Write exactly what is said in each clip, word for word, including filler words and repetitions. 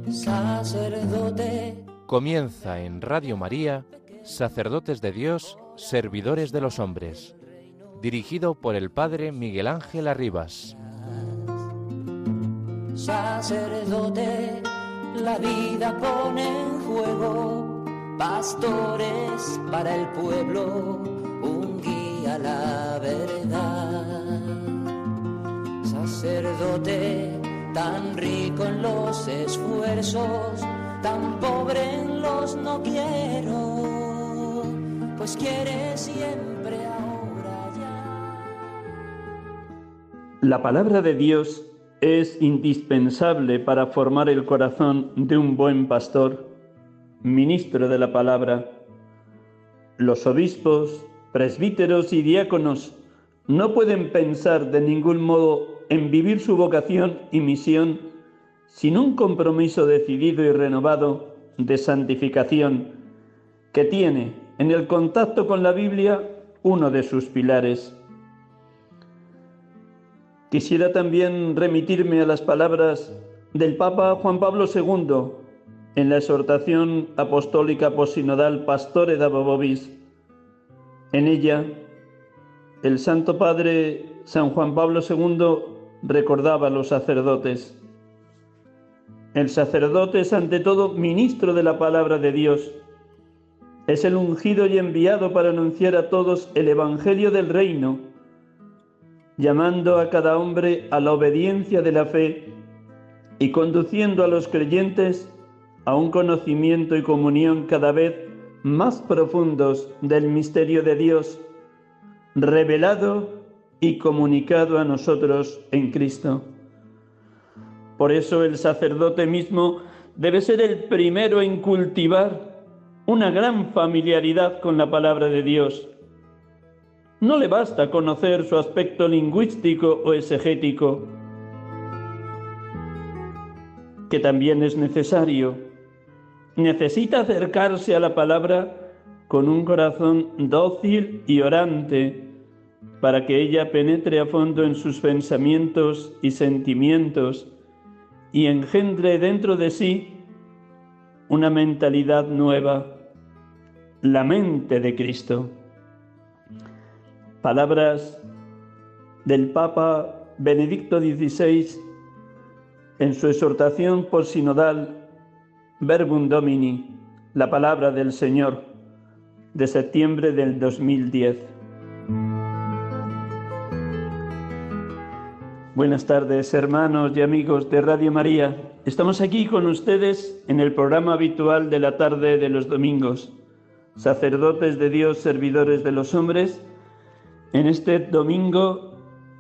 sacerdote. Comienza en Radio María, Sacerdotes de Dios, Servidores de los Hombres, dirigido por el Padre Miguel Ángel Arribas. Sacerdote, la vida pone en juego, pastores para el pueblo, un guía a la verdad. Sacerdote, tan rico en los esfuerzos, tan pobre en los no quiero, pues quiere siempre ahora ya. La palabra de Dios es indispensable para formar el corazón de un buen pastor, ministro de la palabra. Los obispos, presbíteros y diáconos no pueden pensar de ningún modo en vivir su vocación y misión sin un compromiso decidido y renovado de santificación que tiene en el contacto con la Biblia uno de sus pilares. Quisiera también remitirme a las palabras del Papa Juan Pablo segundo en la exhortación apostólica posinodal Pastore da Vobis. En ella, el Santo Padre San Juan Pablo segundo recordaba a los sacerdotes. El sacerdote es ante todo ministro de la palabra de Dios. Es el ungido y enviado para anunciar a todos el Evangelio del Reino, llamando a cada hombre a la obediencia de la fe y conduciendo a los creyentes a un conocimiento y comunión cada vez más profundos del misterio de Dios, revelado y comunicado a nosotros en Cristo. Por eso el sacerdote mismo debe ser el primero en cultivar una gran familiaridad con la palabra de Dios. No le basta conocer su aspecto lingüístico o exegético, que también es necesario. Necesita acercarse a la palabra con un corazón dócil y orante, para que ella penetre a fondo en sus pensamientos y sentimientos y engendre dentro de sí una mentalidad nueva, la mente de Cristo. Palabras del Papa Benedicto dieciséis en su exhortación posinodal Verbum Domini, la palabra del Señor, de septiembre del dos mil diez. Buenas tardes, hermanos y amigos de Radio María. Estamos aquí con ustedes en el programa habitual de la tarde de los domingos, Sacerdotes de Dios, Servidores de los Hombres, en este domingo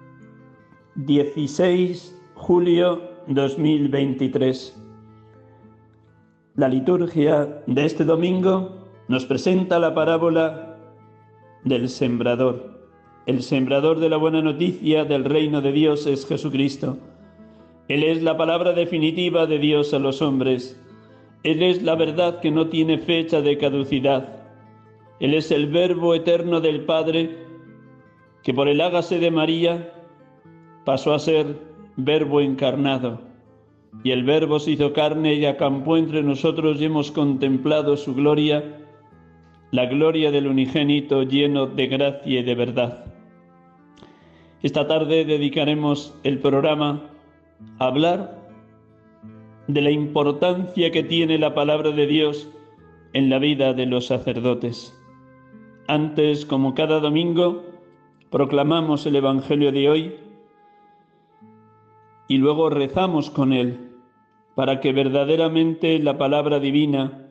dieciséis de julio de dos mil veintitrés. La liturgia de este domingo nos presenta la parábola del sembrador. El sembrador de la buena noticia del reino de Dios es Jesucristo. Él es la palabra definitiva de Dios a los hombres. Él es la verdad que no tiene fecha de caducidad. Él es el Verbo eterno del Padre, que por el hágase de María pasó a ser Verbo encarnado. Y el Verbo se hizo carne y acampó entre nosotros y hemos contemplado su gloria, la gloria del unigénito lleno de gracia y de verdad. Esta tarde dedicaremos el programa a hablar de la importancia que tiene la palabra de Dios en la vida de los sacerdotes. Antes, como cada domingo, proclamamos el Evangelio de hoy y luego rezamos con él para que verdaderamente la palabra divina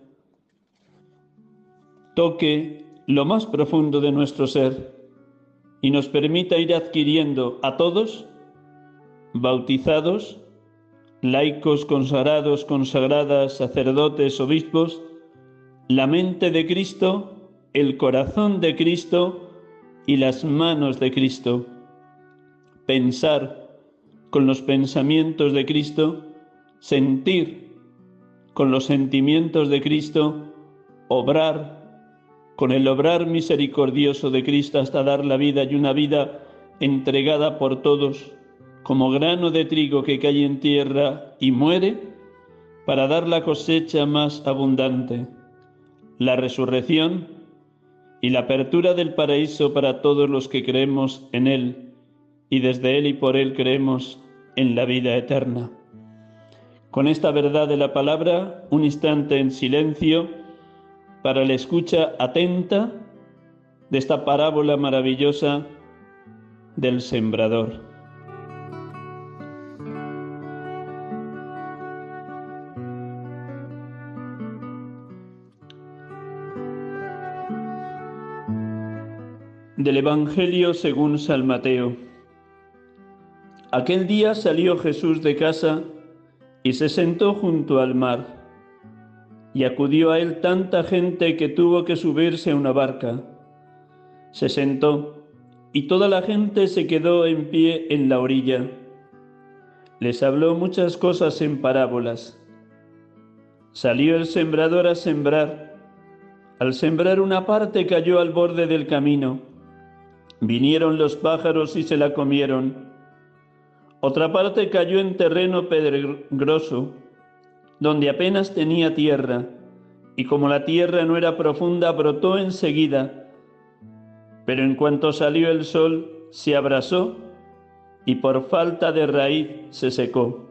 toque lo más profundo de nuestro ser y nos permita ir adquiriendo a todos, bautizados, laicos, consagrados, consagradas, sacerdotes, obispos, la mente de Cristo, el corazón de Cristo y las manos de Cristo. Pensar con los pensamientos de Cristo, sentir con los sentimientos de Cristo, obrar con el obrar misericordioso de Cristo hasta dar la vida, y una vida entregada por todos, como grano de trigo que cae en tierra y muere, para dar la cosecha más abundante, la resurrección y la apertura del paraíso para todos los que creemos en Él y desde Él y por Él creemos en la vida eterna. Con esta verdad de la palabra, un instante en silencio para la escucha atenta de esta parábola maravillosa del sembrador. Del Evangelio según San Mateo. Aquel día salió Jesús de casa y se sentó junto al mar, y acudió a él tanta gente que tuvo que subirse a una barca. Se sentó, y toda la gente se quedó en pie en la orilla. Les habló muchas cosas en parábolas. Salió el sembrador a sembrar. Al sembrar una parte cayó al borde del camino. Vinieron los pájaros y se la comieron. Otra parte cayó en terreno pedregoso, donde apenas tenía tierra, y como la tierra no era profunda, brotó enseguida. Pero en cuanto salió el sol, se abrasó, y por falta de raíz se secó.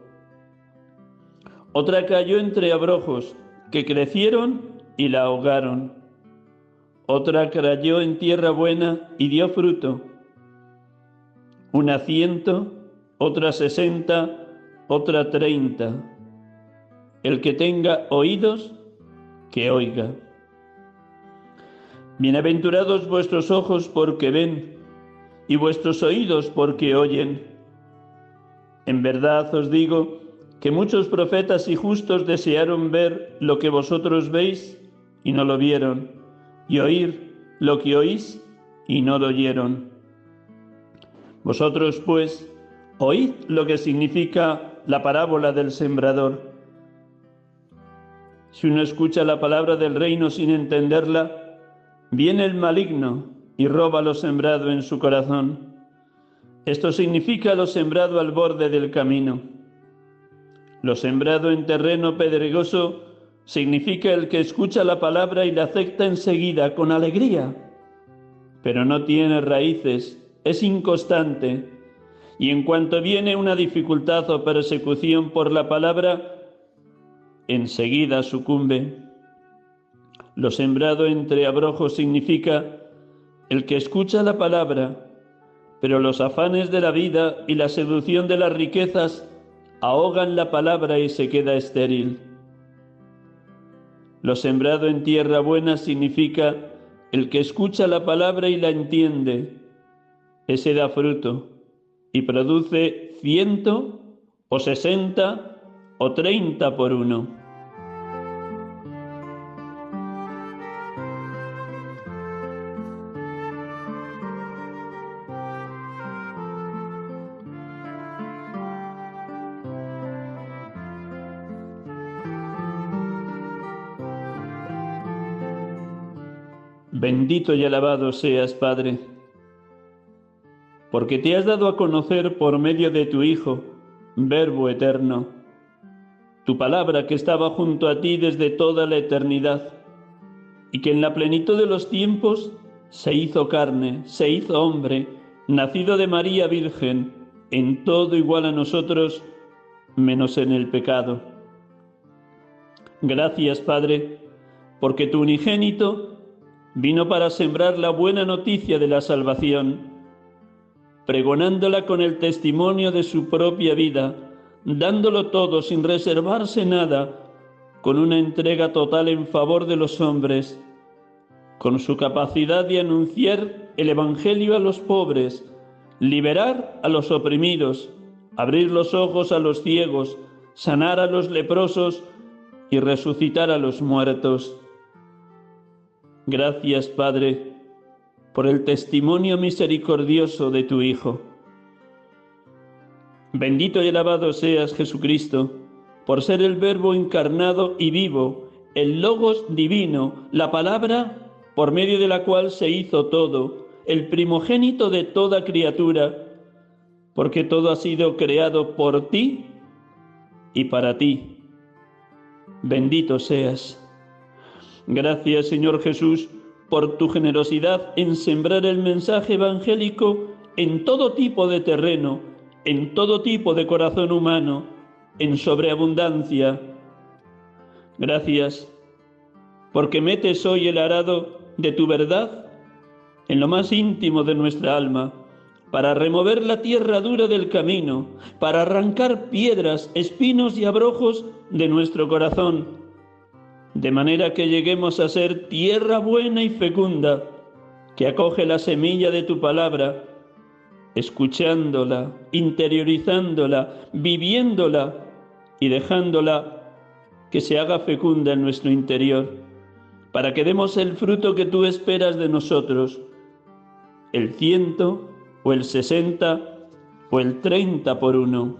Otra cayó entre abrojos, que crecieron y la ahogaron. Otra cayó en tierra buena y dio fruto, una ciento, otra sesenta, otra treinta. El que tenga oídos, que oiga. Bienaventurados vuestros ojos porque ven, y vuestros oídos porque oyen. En verdad os digo que muchos profetas y justos desearon ver lo que vosotros veis y no lo vieron, y oír lo que oís y no lo oyeron. Vosotros, pues, oíd lo que significa la parábola del sembrador. Si uno escucha la palabra del reino sin entenderla, viene el maligno y roba lo sembrado en su corazón. Esto significa lo sembrado al borde del camino. Lo sembrado en terreno pedregoso significa el que escucha la palabra y la acepta enseguida con alegría, pero no tiene raíces, es inconstante, y en cuanto viene una dificultad o persecución por la palabra, enseguida sucumbe. Lo sembrado entre abrojos significa el que escucha la palabra, pero los afanes de la vida y la seducción de las riquezas ahogan la palabra y se queda estéril. Lo sembrado en tierra buena significa el que escucha la palabra y la entiende. Ese da fruto y produce ciento o sesenta o treinta por uno. Bendito y alabado seas, Padre, porque te has dado a conocer por medio de tu Hijo, Verbo eterno, tu palabra que estaba junto a ti desde toda la eternidad, y que en la plenitud de los tiempos se hizo carne, se hizo hombre, nacido de María Virgen, en todo igual a nosotros, menos en el pecado. Gracias, Padre, porque tu unigénito vino para sembrar la buena noticia de la salvación, pregonándola con el testimonio de su propia vida, dándolo todo sin reservarse nada, con una entrega total en favor de los hombres, con su capacidad de anunciar el Evangelio a los pobres, liberar a los oprimidos, abrir los ojos a los ciegos, sanar a los leprosos y resucitar a los muertos. Gracias, Padre, por el testimonio misericordioso de tu Hijo. Bendito y alabado seas, Jesucristo, por ser el Verbo encarnado y vivo, el Logos divino, la palabra por medio de la cual se hizo todo, el primogénito de toda criatura, porque todo ha sido creado por ti y para ti. bendito seas. Gracias, Señor Jesús, por tu generosidad en sembrar el mensaje evangélico en todo tipo de terreno, en todo tipo de corazón humano, en sobreabundancia. Gracias, porque metes hoy el arado de tu verdad en lo más íntimo de nuestra alma, para remover la tierra dura del camino, para arrancar piedras, espinos y abrojos de nuestro corazón, de manera que lleguemos a ser tierra buena y fecunda, que acoge la semilla de tu palabra, escuchándola, interiorizándola, viviéndola y dejándola que se haga fecunda en nuestro interior, para que demos el fruto que tú esperas de nosotros, el ciento o el sesenta o el treinta por uno.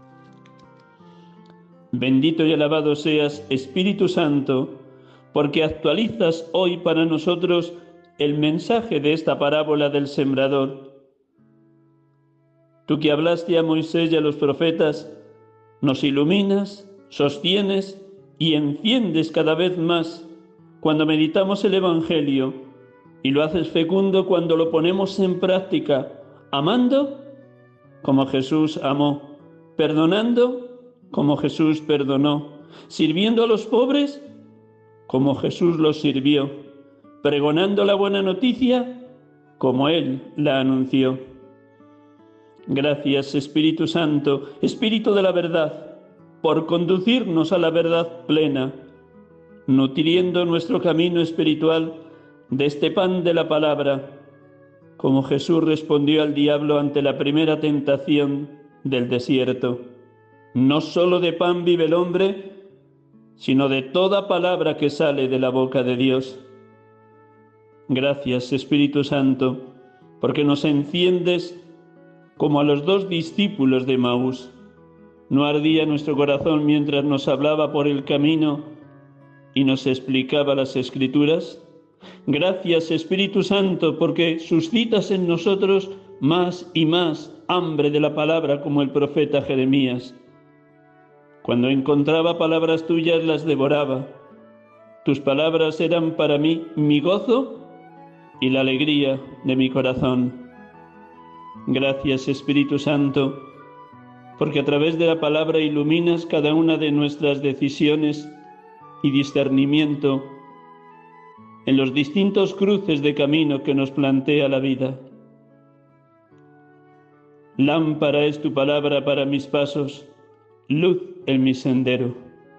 Bendito y alabado seas, Espíritu Santo, porque actualizas hoy para nosotros el mensaje de esta parábola del sembrador. Tú que hablaste a Moisés y a los profetas, nos iluminas, sostienes y enciendes cada vez más cuando meditamos el Evangelio, y lo haces fecundo cuando lo ponemos en práctica, amando como Jesús amó, perdonando como Jesús perdonó, sirviendo a los pobres como Jesús los sirvió, pregonando la buena noticia como Él la anunció. Gracias, Espíritu Santo, Espíritu de la verdad, por conducirnos a la verdad plena, nutriendo nuestro camino espiritual de este pan de la palabra, como Jesús respondió al diablo ante la primera tentación del desierto. No solo de pan vive el hombre, sino de toda palabra que sale de la boca de Dios. Gracias, Espíritu Santo, porque nos enciendes como a los dos discípulos de Emaús. ¿No ardía nuestro corazón mientras nos hablaba por el camino y nos explicaba las Escrituras? Gracias, Espíritu Santo, porque suscitas en nosotros más y más hambre de la palabra, como el profeta Jeremías. Cuando encontraba palabras tuyas las devoraba. Tus palabras eran para mí mi gozo y la alegría de mi corazón. Gracias, Espíritu Santo, porque a través de la palabra iluminas cada una de nuestras decisiones y discernimiento en los distintos cruces de camino que nos plantea la vida. Lámpara es tu palabra para mis pasos, luz en mi sendero.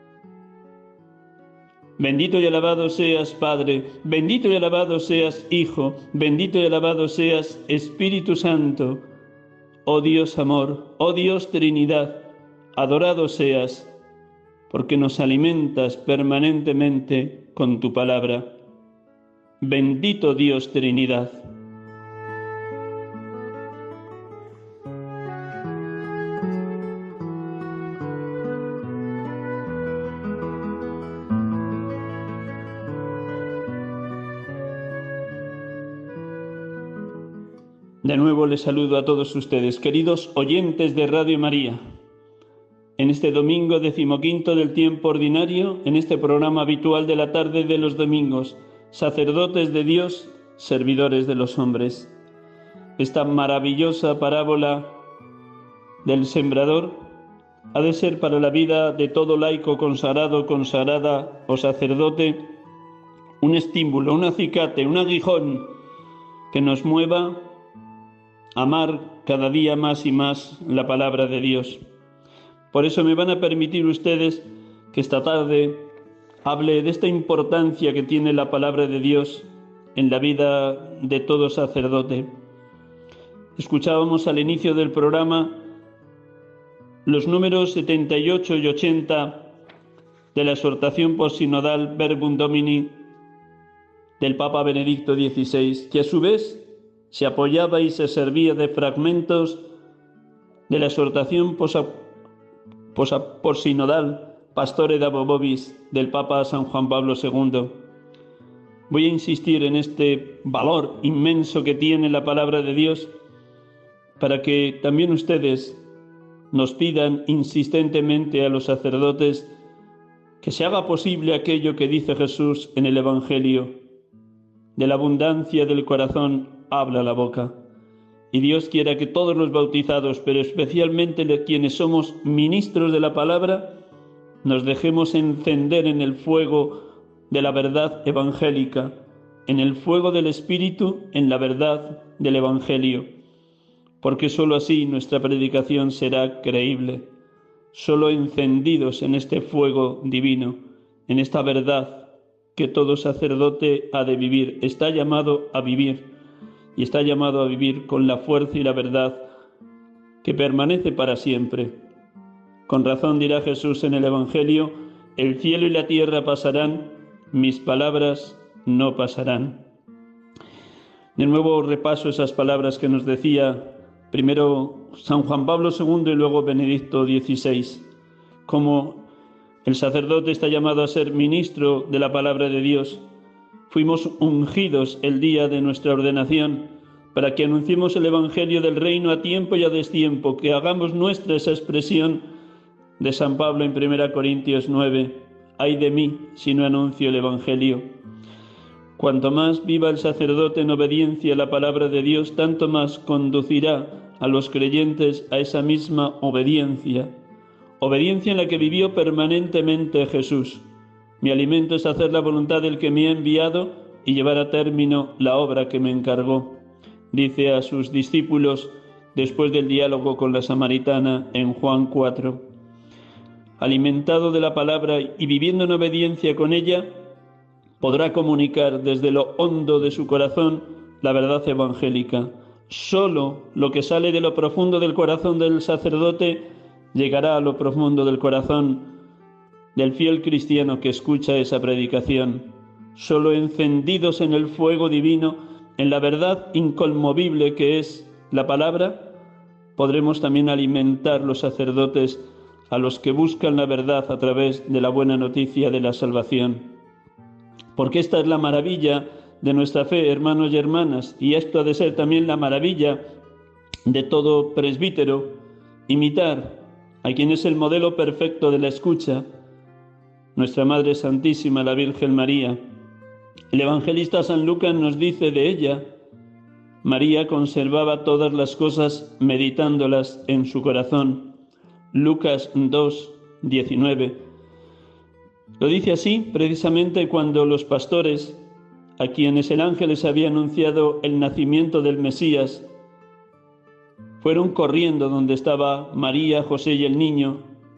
Bendito y alabado seas, Padre, bendito y alabado seas, Hijo, bendito y alabado seas, Espíritu Santo. Oh Dios amor, oh Dios Trinidad, adorado seas, porque nos alimentas permanentemente con tu palabra. Bendito Dios Trinidad. De nuevo les saludo a todos ustedes, queridos oyentes de Radio María. En este domingo decimoquinto del tiempo ordinario, en este programa habitual de la tarde de los domingos, sacerdotes de Dios, servidores de los hombres. Esta maravillosa parábola del sembrador ha de ser para la vida de todo laico consagrado, consagrada o sacerdote un estímulo, un acicate, un aguijón que nos mueva a amar cada día más y más la palabra de Dios. Por eso me van a permitir ustedes que esta tarde hable de esta importancia que tiene la palabra de Dios en la vida de todo sacerdote. Escuchábamos al inicio del programa los números setenta y ocho y ochenta de la exhortación postsinodal Verbum Domini del Papa Benedicto dieciséis, que a su vez se apoyaba y se servía de fragmentos de la exhortación posa, posa, postsinodal Pastore Dabo Vobis del Papa San Juan Pablo segundo. Voy a insistir en este valor inmenso que tiene la palabra de Dios para que también ustedes nos pidan insistentemente a los sacerdotes que se haga posible aquello que dice Jesús en el Evangelio: de la abundancia del corazón habla la boca. Y Dios quiera que todos los bautizados, pero especialmente quienes somos ministros de la palabra, nos dejemos encender en el fuego de la verdad evangélica, en el fuego del Espíritu, en la verdad del Evangelio, porque sólo así nuestra predicación será creíble. Sólo encendidos en este fuego divino, en esta verdad que todo sacerdote ha de vivir, está llamado a vivir, y está llamado a vivir con la fuerza y la verdad que permanece para siempre. Con razón dirá Jesús en el Evangelio: el cielo y la tierra pasarán, mis palabras no pasarán. De nuevo repaso esas palabras que nos decía primero San Juan Pablo segundo y luego Benedicto dieciséis, como el sacerdote está llamado a ser ministro de la palabra de Dios. Fuimos ungidos el día de nuestra ordenación para que anunciemos el Evangelio del reino a tiempo y a destiempo, que hagamos nuestra esa expresión de San Pablo en primera Corintios nueve: ay de mí si no anuncio el Evangelio. Cuanto más viva el sacerdote en obediencia a la palabra de Dios, tanto más conducirá a los creyentes a esa misma obediencia, obediencia en la que vivió permanentemente Jesús. Mi alimento es hacer la voluntad del que me ha enviado y llevar a término la obra que me encargó, dice a sus discípulos después del diálogo con la samaritana en Juan cuatro. Alimentado de la palabra y viviendo en obediencia con ella, podrá comunicar desde lo hondo de su corazón la verdad evangélica. Solo lo que sale de lo profundo del corazón del sacerdote llegará a lo profundo del corazón del fiel cristiano que escucha esa predicación. Solo encendidos en el fuego divino, en la verdad inconmovible que es la palabra, podremos también alimentar los sacerdotes a los que buscan la verdad a través de la buena noticia de la salvación. Porque esta es la maravilla de nuestra fe, hermanos y hermanas, y esto ha de ser también la maravilla de todo presbítero: imitar a quien es el modelo perfecto de la escucha, nuestra Madre Santísima, la Virgen María. El evangelista San Lucas nos dice de ella: María conservaba todas las cosas meditándolas en su corazón. Lucas dos, diecinueve. Lo dice así precisamente cuando los pastores, a quienes el ángel les había anunciado el nacimiento del Mesías, fueron corriendo donde estaba María, José y el niño,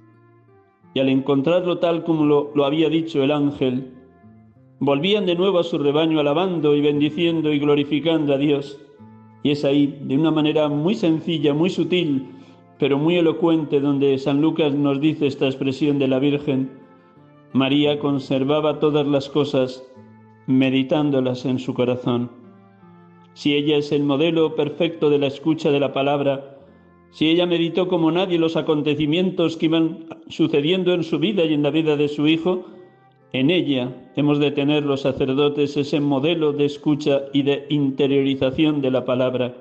y al encontrarlo tal como lo, lo había dicho el ángel, volvían de nuevo a su rebaño alabando y bendiciendo y glorificando a Dios. Y es ahí, de una manera muy sencilla, muy sutil, pero muy elocuente, donde San Lucas nos dice esta expresión de la Virgen: María conservaba todas las cosas meditándolas en su corazón. Si ella es el modelo perfecto de la escucha de la palabra, si ella meditó como nadie los acontecimientos que iban sucediendo en su vida y en la vida de su hijo, en ella hemos de tener los sacerdotes ese modelo de escucha y de interiorización de la palabra.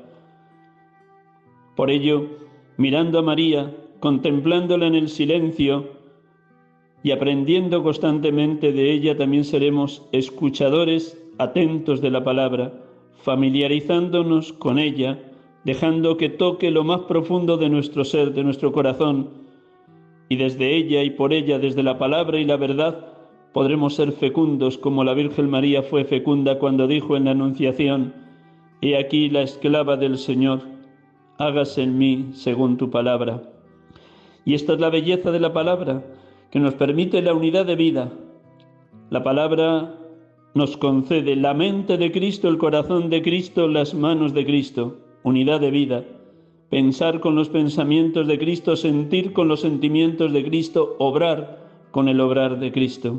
Por ello, mirando a María, contemplándola en el silencio y aprendiendo constantemente de ella, también seremos escuchadores atentos de la palabra, familiarizándonos con ella, dejando que toque lo más profundo de nuestro ser, de nuestro corazón, y desde ella y por ella, desde la palabra y la verdad, podremos ser fecundos como la Virgen María fue fecunda cuando dijo en la Anunciación: He aquí la esclava del Señor, hágase en mí según tu palabra. Y esta es la belleza de la palabra, que nos permite la unidad de vida. La palabra nos concede la mente de Cristo, el corazón de Cristo, las manos de Cristo, unidad de vida. Pensar con los pensamientos de Cristo, sentir con los sentimientos de Cristo, obrar con el obrar de Cristo.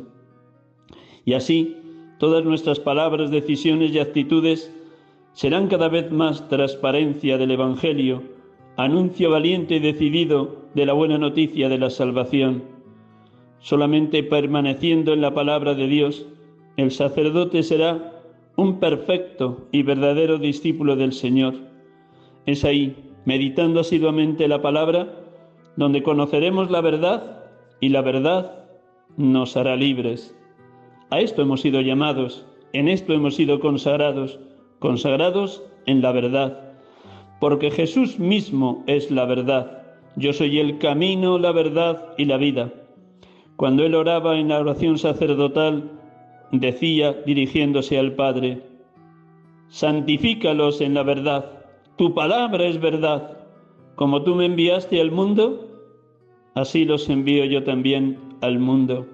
Y así, todas nuestras palabras, decisiones y actitudes serán cada vez más transparencia del Evangelio, anuncio valiente y decidido de la buena noticia de la salvación. Solamente permaneciendo en la palabra de Dios, el sacerdote será un perfecto y verdadero discípulo del Señor. Es ahí, meditando asiduamente la palabra, donde conoceremos la verdad, y la verdad nos hará libres. A esto hemos sido llamados, en esto hemos sido consagrados, consagrados en la verdad, porque Jesús mismo es la verdad. Yo soy el camino, la verdad y la vida. Cuando él oraba en la oración sacerdotal, decía, dirigiéndose al Padre: santifícalos en la verdad, tu palabra es verdad. Como tú me enviaste al mundo, así los envío yo también al mundo.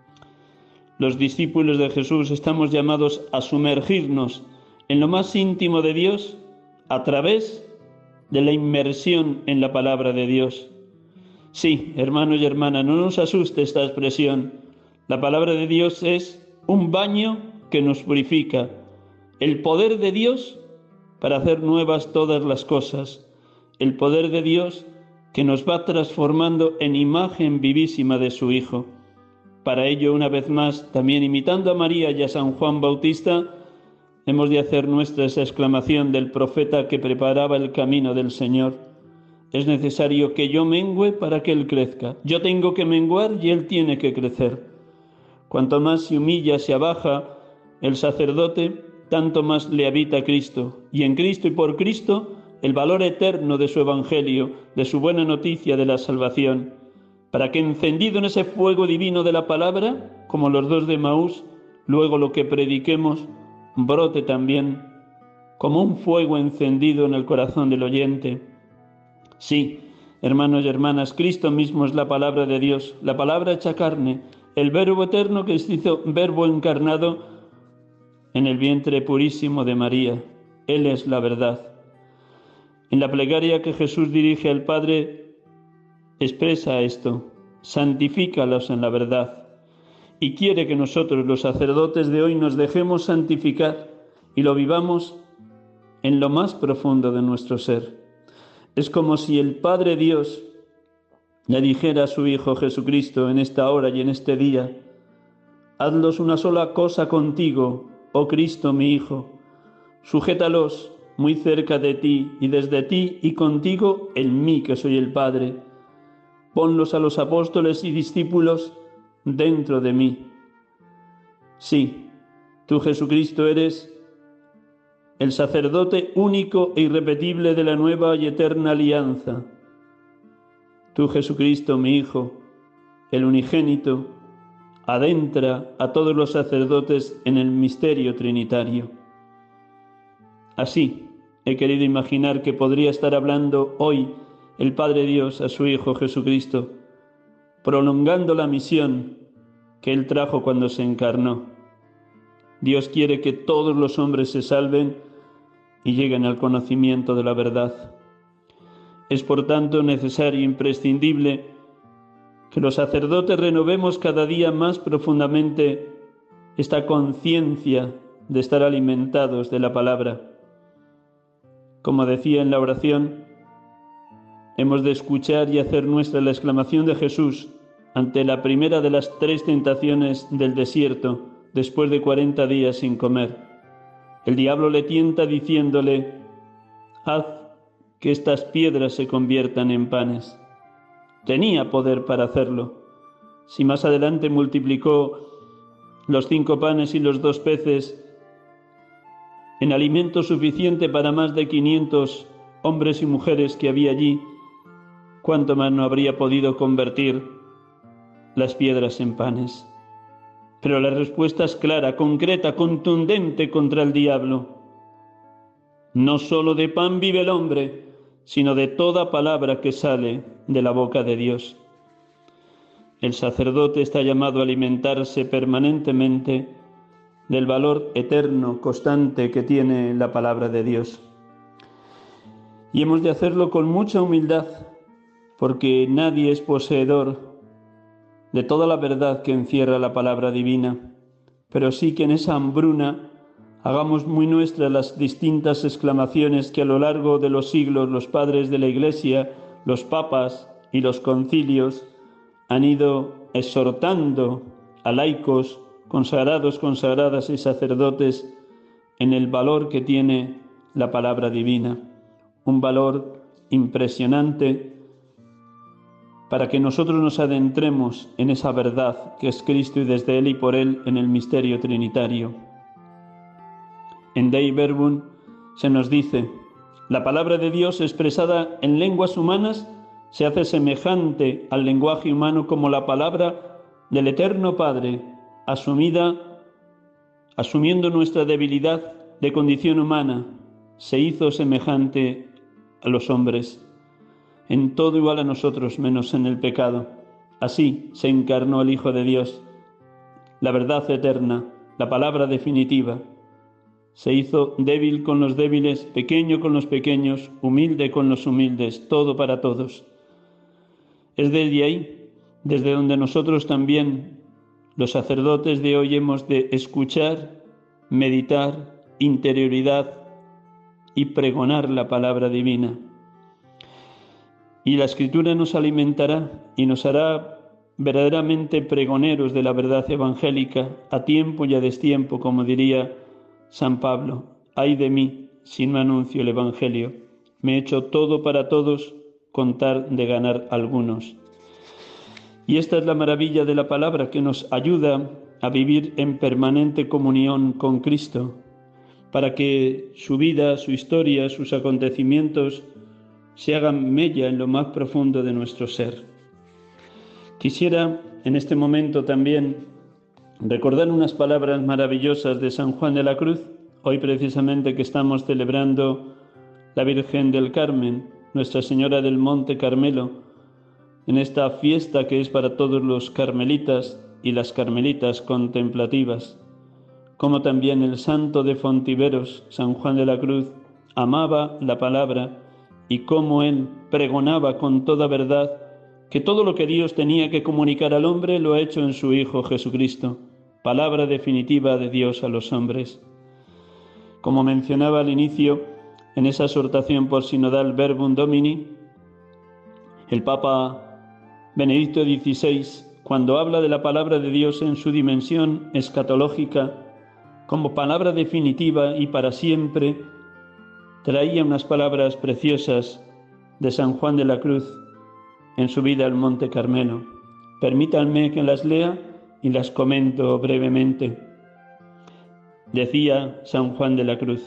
Los discípulos de Jesús estamos llamados a sumergirnos en lo más íntimo de Dios a través de la inmersión en la palabra de Dios. Sí, hermanos y hermanas, no nos asuste esta expresión. La palabra de Dios es un baño que nos purifica, el poder de Dios para hacer nuevas todas las cosas, el poder de Dios que nos va transformando en imagen vivísima de su Hijo. Para ello, una vez más, también imitando a María y a San Juan Bautista, hemos de hacer nuestra esa exclamación del profeta que preparaba el camino del Señor: es necesario que yo mengüe para que Él crezca. Yo tengo que menguar y Él tiene que crecer. Cuanto más se humilla, se abaja el sacerdote, tanto más le habita Cristo. Y en Cristo y por Cristo, el valor eterno de su Evangelio, de su buena noticia de la salvación, para que encendido en ese fuego divino de la palabra, como los dos de Emaús, luego lo que prediquemos brote también como un fuego encendido en el corazón del oyente. Sí, hermanos y hermanas, Cristo mismo es la palabra de Dios, la palabra hecha carne, el Verbo eterno que se hizo Verbo encarnado en el vientre purísimo de María. Él es la verdad. En la plegaria que Jesús dirige al Padre, expresa esto: santifícalos en la verdad. Y quiere que nosotros, los sacerdotes de hoy, nos dejemos santificar y lo vivamos en lo más profundo de nuestro ser. Es como si el Padre Dios le dijera a su Hijo Jesucristo en esta hora y en este día: hazlos una sola cosa contigo, oh Cristo mi Hijo, sujétalos muy cerca de ti y desde ti y contigo en mí, que soy el Padre. Ponlos a los apóstoles y discípulos dentro de mí. Sí, tú, Jesucristo, eres el sacerdote único e irrepetible de la nueva y eterna alianza. Tú, Jesucristo, mi Hijo, el unigénito, adentra a todos los sacerdotes en el misterio trinitario. Así he querido imaginar que podría estar hablando hoy el Padre Dios a su Hijo Jesucristo, prolongando la misión que Él trajo cuando se encarnó. Dios quiere que todos los hombres se salven y lleguen al conocimiento de la verdad. Es por tanto necesario e imprescindible que los sacerdotes renovemos cada día más profundamente esta conciencia de estar alimentados de la palabra. Como decía en la oración, hemos de escuchar y hacer nuestra la exclamación de Jesús ante la primera de las tres tentaciones del desierto, después de cuarenta días sin comer. El diablo le tienta diciéndole: haz que estas piedras se conviertan en panes. Tenía poder para hacerlo. Si más adelante multiplicó los cinco panes y los dos peces en alimento suficiente para más de quinientos hombres y mujeres que había allí, ¿cuánto más no habría podido convertir las piedras en panes? Pero la respuesta es clara, concreta, contundente contra el diablo. No solo de pan vive el hombre, sino de toda palabra que sale de la boca de Dios. El sacerdote está llamado a alimentarse permanentemente del valor eterno, constante que tiene la palabra de Dios. Y hemos de hacerlo con mucha humildad, porque nadie es poseedor de toda la verdad que encierra la palabra divina, pero sí que en esa hambruna hagamos muy nuestras las distintas exclamaciones que a lo largo de los siglos los padres de la Iglesia, los papas y los concilios han ido exhortando a laicos, consagrados, consagradas y sacerdotes en el valor que tiene la palabra divina, un valor impresionante para que nosotros nos adentremos en esa verdad que es Cristo y desde Él y por Él en el misterio trinitario. En Dei Verbum se nos dice: la palabra de Dios expresada en lenguas humanas se hace semejante al lenguaje humano como la palabra del Eterno Padre, asumida, asumiendo nuestra debilidad de condición humana, se hizo semejante a los hombres, en todo igual a nosotros, menos en el pecado. Así se encarnó el Hijo de Dios, la verdad eterna, la palabra definitiva. Se hizo débil con los débiles, pequeño con los pequeños, humilde con los humildes, todo para todos. Es desde ahí, desde donde nosotros también, los sacerdotes de hoy, hemos de escuchar, meditar, interioridad y pregonar la palabra divina. Y la Escritura nos alimentará y nos hará verdaderamente pregoneros de la verdad evangélica, a tiempo y a destiempo, como diría San Pablo: ay de mí si no anuncio el Evangelio, me he hecho todo para todos, contar de ganar algunos. Y esta es la maravilla de la palabra, que nos ayuda a vivir en permanente comunión con Cristo, para que su vida, su historia, sus acontecimientos se hagan mella en lo más profundo de nuestro ser. Quisiera en este momento también recordar unas palabras maravillosas de San Juan de la Cruz, hoy precisamente que estamos celebrando la Virgen del Carmen, Nuestra Señora del Monte Carmelo, en esta fiesta que es para todos los carmelitas y las carmelitas contemplativas, como también el santo de Fontiveros, San Juan de la Cruz, amaba la palabra y cómo él pregonaba con toda verdad que todo lo que Dios tenía que comunicar al hombre lo ha hecho en su Hijo Jesucristo, palabra definitiva de Dios a los hombres. Como mencionaba al inicio, en esa exhortación por sinodal Verbum Domini, el Papa Benedicto dieciséis, cuando habla de la palabra de Dios en su dimensión escatológica, como palabra definitiva y para siempre, traía unas palabras preciosas de San Juan de la Cruz en su vida al Monte Carmelo. Permítanme que las lea y las comento brevemente. Decía San Juan de la Cruz: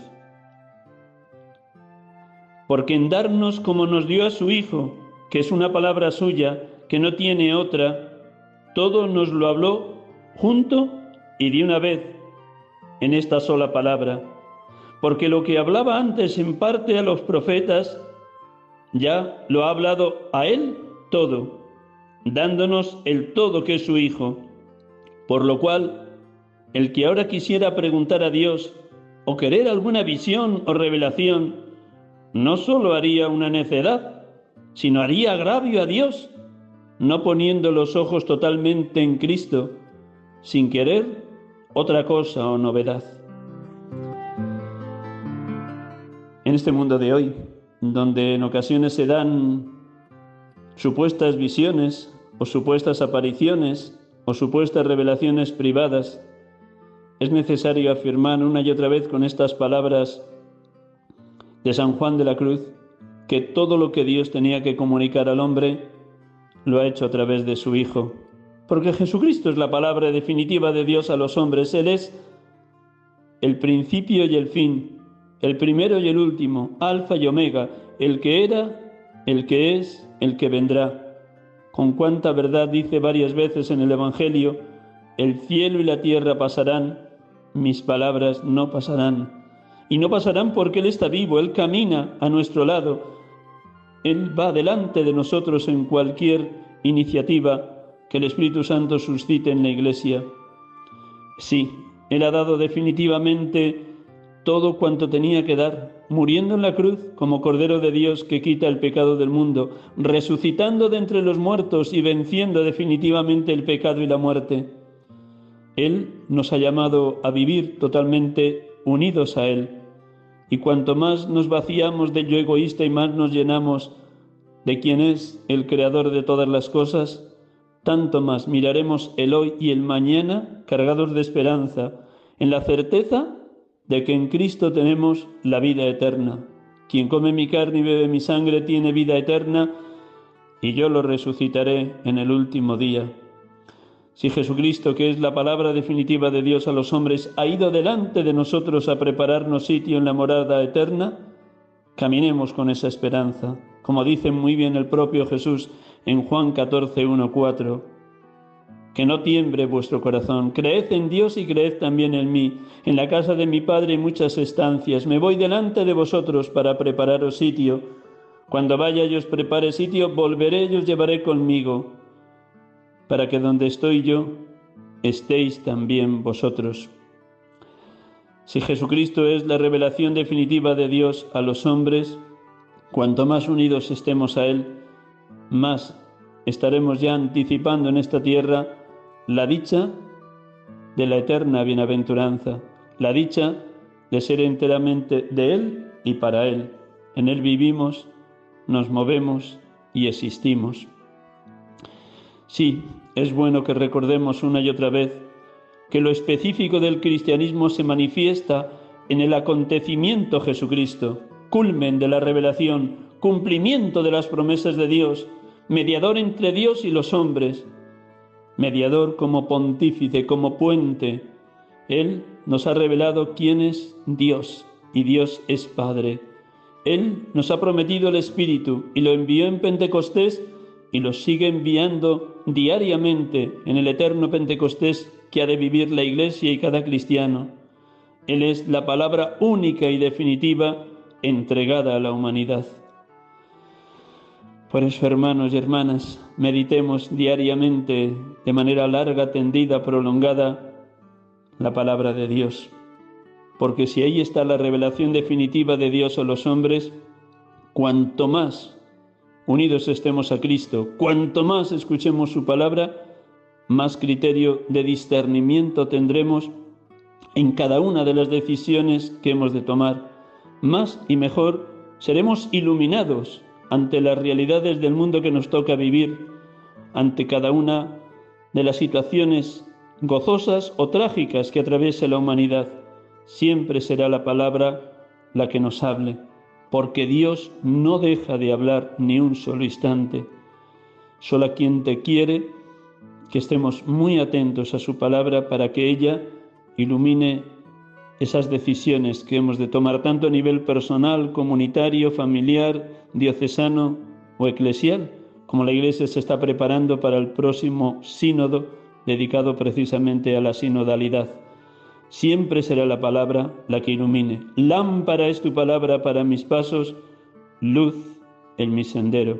porque en darnos como nos dio a su Hijo, que es una palabra suya, que no tiene otra, todo nos lo habló junto y de una vez en esta sola palabra, porque lo que hablaba antes en parte a los profetas, ya lo ha hablado a él todo, dándonos el todo que es su Hijo, por lo cual el que ahora quisiera preguntar a Dios o querer alguna visión o revelación, no solo haría una necedad, sino haría agravio a Dios, no poniendo los ojos totalmente en Cristo, sin querer otra cosa o novedad. En este mundo de hoy, donde en ocasiones se dan supuestas visiones o supuestas apariciones o supuestas revelaciones privadas, es necesario afirmar una y otra vez con estas palabras de San Juan de la Cruz que todo lo que Dios tenía que comunicar al hombre lo ha hecho a través de su Hijo, porque Jesucristo es la palabra definitiva de Dios a los hombres. Él es el principio y el fin, el primero y el último, alfa y omega, el que era, el que es, el que vendrá. Con cuánta verdad dice varias veces en el Evangelio: el cielo y la tierra pasarán, mis palabras no pasarán. Y no pasarán porque Él está vivo, Él camina a nuestro lado, Él va delante de nosotros en cualquier iniciativa que el Espíritu Santo suscite en la Iglesia. Sí, Él ha dado definitivamente todo cuanto tenía que dar, muriendo en la cruz como Cordero de Dios que quita el pecado del mundo, resucitando de entre los muertos y venciendo definitivamente el pecado y la muerte. Él nos ha llamado a vivir totalmente unidos a Él, y cuanto más nos vaciamos de yo egoísta y más nos llenamos de quien es el Creador de todas las cosas, tanto más miraremos el hoy y el mañana cargados de esperanza, en la certeza de que en Cristo tenemos la vida eterna. Quien come mi carne y bebe mi sangre tiene vida eterna, y yo lo resucitaré en el último día. Si Jesucristo, que es la palabra definitiva de Dios a los hombres, ha ido delante de nosotros a prepararnos sitio en la morada eterna, caminemos con esa esperanza, como dice muy bien el propio Jesús en Juan catorce, uno, cuatro. Que no tiemble vuestro corazón, creed en Dios y creed también en mí. En la casa de mi Padre hay muchas estancias, me voy delante de vosotros para prepararos sitio. Cuando vaya y os prepare sitio, volveré y os llevaré conmigo, para que donde estoy yo, estéis también vosotros. Si Jesucristo es la revelación definitiva de Dios a los hombres, cuanto más unidos estemos a Él, más estaremos ya anticipando en esta tierra la dicha de la eterna bienaventuranza, la dicha de ser enteramente de Él y para Él. En Él vivimos, nos movemos y existimos. Sí, es bueno que recordemos una y otra vez que lo específico del cristianismo se manifiesta en el acontecimiento Jesucristo, culmen de la revelación, cumplimiento de las promesas de Dios, mediador entre Dios y los hombres, mediador como pontífice, como puente. Él nos ha revelado quién es Dios, y Dios es Padre. Él nos ha prometido el Espíritu y lo envió en Pentecostés y lo sigue enviando diariamente en el eterno Pentecostés que ha de vivir la Iglesia y cada cristiano. Él es la palabra única y definitiva entregada a la humanidad. Por eso, hermanos y hermanas, meditemos diariamente, de manera larga, tendida, prolongada, la palabra de Dios. Porque si ahí está la revelación definitiva de Dios a los hombres, cuanto más unidos estemos a Cristo, cuanto más escuchemos su palabra, más criterio de discernimiento tendremos en cada una de las decisiones que hemos de tomar. Más y mejor seremos iluminados ante las realidades del mundo que nos toca vivir, ante cada una de las situaciones gozosas o trágicas que atraviesa la humanidad. Siempre será la palabra la que nos hable, porque Dios no deja de hablar ni un solo instante. Solo a quien te quiere que estemos muy atentos a su palabra para que ella ilumine esas decisiones que hemos de tomar tanto a nivel personal, comunitario, familiar, diocesano o eclesial, como la Iglesia se está preparando para el próximo sínodo dedicado precisamente a la sinodalidad. Siempre será la palabra la que ilumine. Lámpara es tu palabra para mis pasos, luz en mi sendero.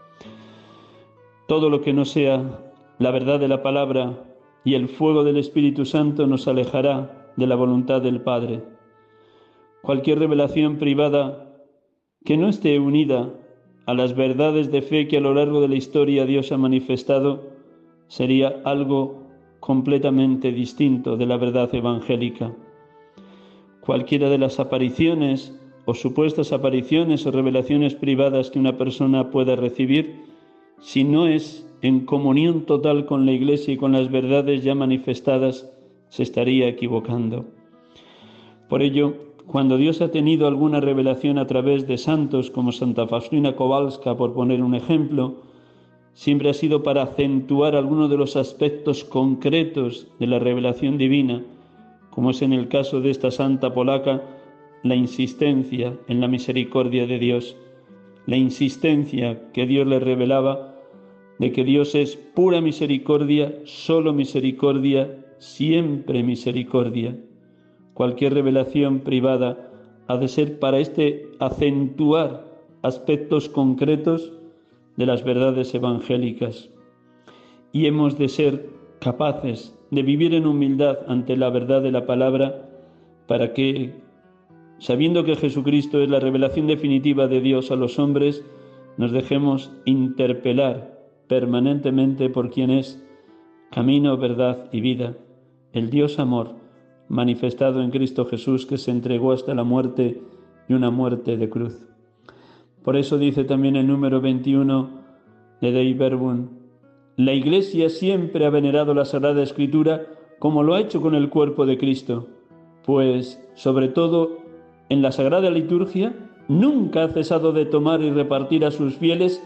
Todo lo que no sea la verdad de la palabra y el fuego del Espíritu Santo nos alejará de la voluntad del Padre. Cualquier revelación privada que no esté unida a las verdades de fe que a lo largo de la historia Dios ha manifestado sería algo completamente distinto de la verdad evangélica. Cualquiera de las apariciones o supuestas apariciones o revelaciones privadas que una persona pueda recibir, si no es en comunión total con la Iglesia y con las verdades ya manifestadas, se estaría equivocando. Por ello, cuando Dios ha tenido alguna revelación a través de santos como Santa Faustina Kowalska, por poner un ejemplo, siempre ha sido para acentuar algunos de los aspectos concretos de la revelación divina, como es en el caso de esta santa polaca, la insistencia en la misericordia de Dios, la insistencia que Dios le revelaba de que Dios es pura misericordia, solo misericordia, siempre misericordia. Cualquier revelación privada ha de ser para este acentuar aspectos concretos de las verdades evangélicas. Y hemos de ser capaces de vivir en humildad ante la verdad de la palabra para que, sabiendo que Jesucristo es la revelación definitiva de Dios a los hombres, nos dejemos interpelar permanentemente por quien es camino, verdad y vida, el Dios amor manifestado en Cristo Jesús, que se entregó hasta la muerte y una muerte de cruz. Por eso dice también el número veintiuno de Dei Verbum: la Iglesia siempre ha venerado la Sagrada Escritura como lo ha hecho con el cuerpo de Cristo, pues, sobre todo en la Sagrada Liturgia, nunca ha cesado de tomar y repartir a sus fieles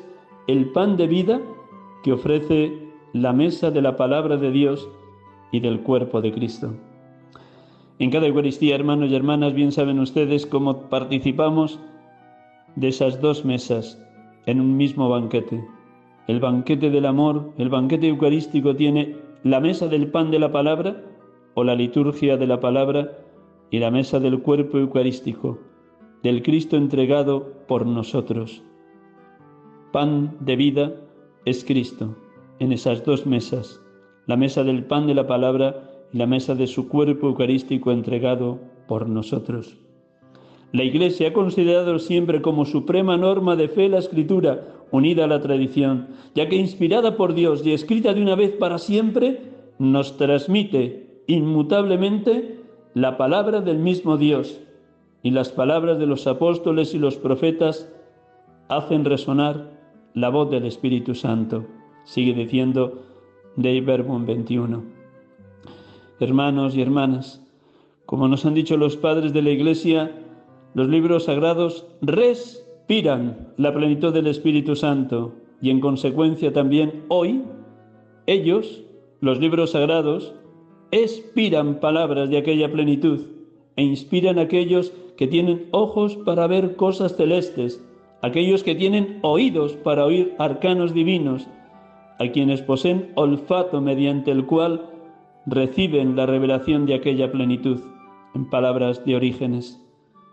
el pan de vida que ofrece la mesa de la palabra de Dios y del cuerpo de Cristo. En cada Eucaristía, hermanos y hermanas, bien saben ustedes cómo participamos de esas dos mesas en un mismo banquete. El banquete del amor, el banquete eucarístico tiene la mesa del pan de la palabra o la liturgia de la palabra y la mesa del cuerpo eucarístico, del Cristo entregado por nosotros. Pan de vida es Cristo en esas dos mesas, la mesa del pan de la palabra y la mesa de su cuerpo eucarístico entregado por nosotros. La Iglesia ha considerado siempre como suprema norma de fe la Escritura, unida a la tradición, ya que inspirada por Dios y escrita de una vez para siempre, nos transmite inmutablemente la palabra del mismo Dios, y las palabras de los apóstoles y los profetas hacen resonar la voz del Espíritu Santo. Sigue diciendo Dei Verbum veintiuno. Hermanos y hermanas, como nos han dicho los padres de la Iglesia, los libros sagrados respiran la plenitud del Espíritu Santo y en consecuencia también hoy ellos, los libros sagrados, expiran palabras de aquella plenitud e inspiran a aquellos que tienen ojos para ver cosas celestes, aquellos que tienen oídos para oír arcanos divinos, a quienes poseen olfato mediante el cual reciben la revelación de aquella plenitud, en palabras de Orígenes.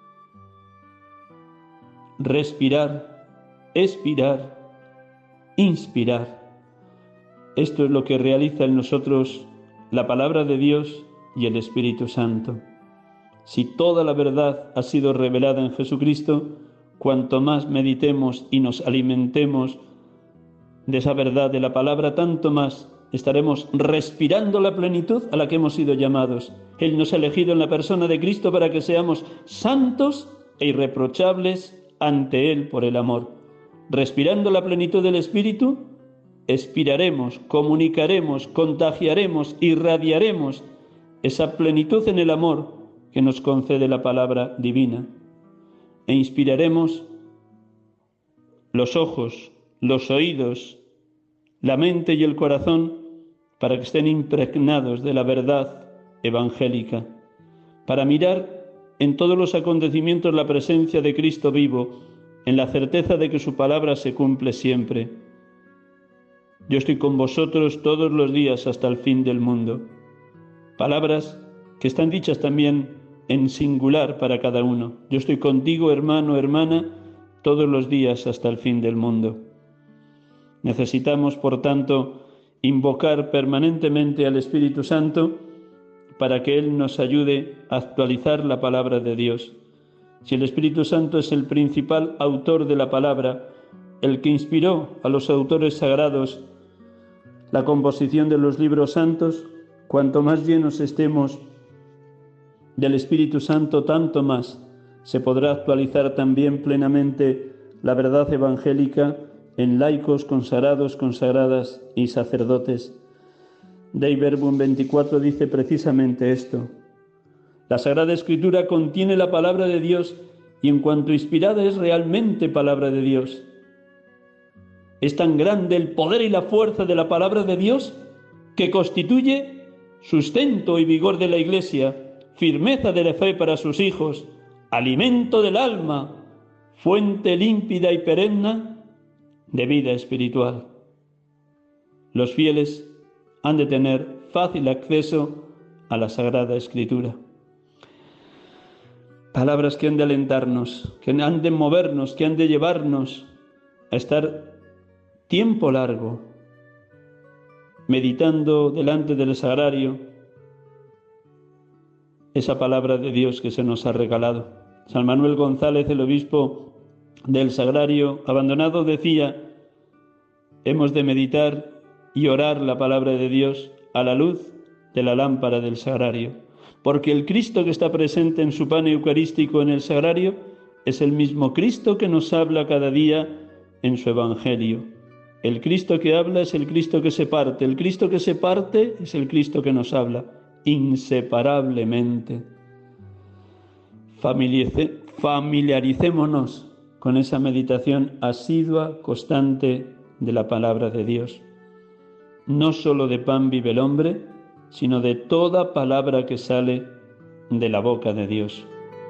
Respirar, expirar, inspirar. Esto es lo que realiza en nosotros la palabra de Dios y el Espíritu Santo. Si toda la verdad ha sido revelada en Jesucristo, cuanto más meditemos y nos alimentemos de esa verdad de la palabra, tanto más estaremos respirando la plenitud a la que hemos sido llamados. Él nos ha elegido en la persona de Cristo para que seamos santos e irreprochables ante Él por el amor. Respirando la plenitud del Espíritu, expiraremos, comunicaremos, contagiaremos, irradiaremos esa plenitud en el amor que nos concede la palabra divina. E inspiraremos los ojos, los oídos, la mente y el corazón para que estén impregnados de la verdad evangélica, para mirar en todos los acontecimientos la presencia de Cristo vivo, en la certeza de que su palabra se cumple siempre. Yo estoy con vosotros todos los días hasta el fin del mundo. Palabras que están dichas también en singular para cada uno. Yo estoy contigo, hermano, hermana, todos los días hasta el fin del mundo. Necesitamos, por tanto, invocar permanentemente al Espíritu Santo para que Él nos ayude a actualizar la palabra de Dios. Si el Espíritu Santo es el principal autor de la palabra, el que inspiró a los autores sagrados la composición de los libros santos, cuanto más llenos estemos del Espíritu Santo, tanto más se podrá actualizar también plenamente la verdad evangélica en laicos, consagrados, consagradas y sacerdotes. Dei Verbum veinticuatro dice precisamente esto. La Sagrada Escritura contiene la palabra de Dios y en cuanto inspirada es realmente palabra de Dios. Es tan grande el poder y la fuerza de la palabra de Dios que constituye sustento y vigor de la Iglesia, firmeza de la fe para sus hijos, alimento del alma, fuente límpida y perenne de vida espiritual. Los fieles han de tener fácil acceso a la Sagrada Escritura. Palabras que han de alentarnos, que han de movernos, que han de llevarnos a estar tiempo largo meditando delante del sagrario esa palabra de Dios que se nos ha regalado. San Manuel González, el obispo del Sagrario abandonado, decía: hemos de meditar y orar la palabra de Dios a la luz de la lámpara del Sagrario, porque el Cristo que está presente en su pan eucarístico en el Sagrario es el mismo Cristo que nos habla cada día en su Evangelio. El Cristo que habla es el Cristo que se parte, el Cristo que se parte es el Cristo que nos habla, inseparablemente. Familiaricémonos con esa meditación asidua, constante de la palabra de Dios. No solo de pan vive el hombre, sino de toda palabra que sale de la boca de Dios.